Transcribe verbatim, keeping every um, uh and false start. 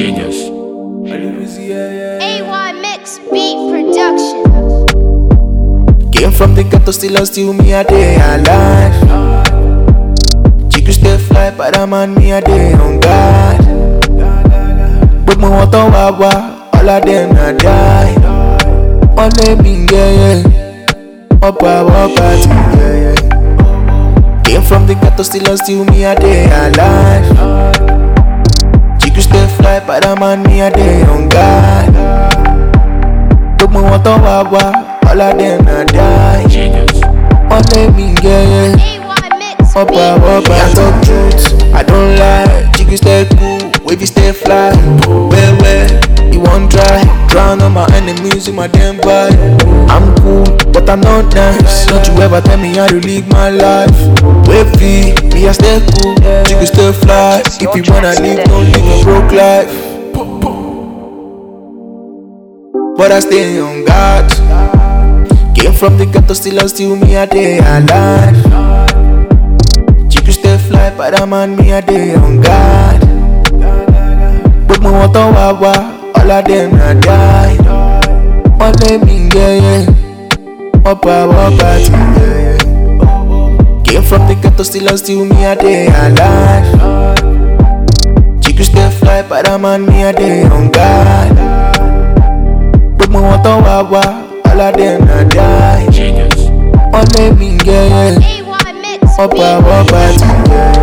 Genius. A Y Mix Beat Production. Came from the ghetto, still and still me a day alive. Chicken stay fly, but I'm on me a day on God. But my water wawa, all of them a die. One day me yeah yeah, up a up a yeah yeah. Came from the ghetto, still and still me a day alive. Chicken stay fly, but I'm on me a day on God. But my water wawa. All of them a die. Genius. One day me yeah yeah. A Y Mix Up Beat a up a I talk Production. truth, I don't lie. Chicken stay cool, wavy stay fly. Where where you won't try. Drown on my enemies in my damn vibe. I'm cool, but I'm not nice. Don't you ever tell me how to live my life. Wavy, me I stay cool. Chicken stay fly. If you wanna live, don't live a broke life. But I stay on God. Came from the ghetto, still and still me a day alive. Chicken stay fly, but I'm on me a day on God. But my water wawa, all of them a die. One day me yeah yeah, up a up a yeah yeah. Came from the ghetto, still and still me a day alive. Chicken stay fly, but I'm on me a day on God. But my water wawa. All of them a die. Genius. One day me yeah yeah. A Y Mix Up Beat a up a Production. yeah.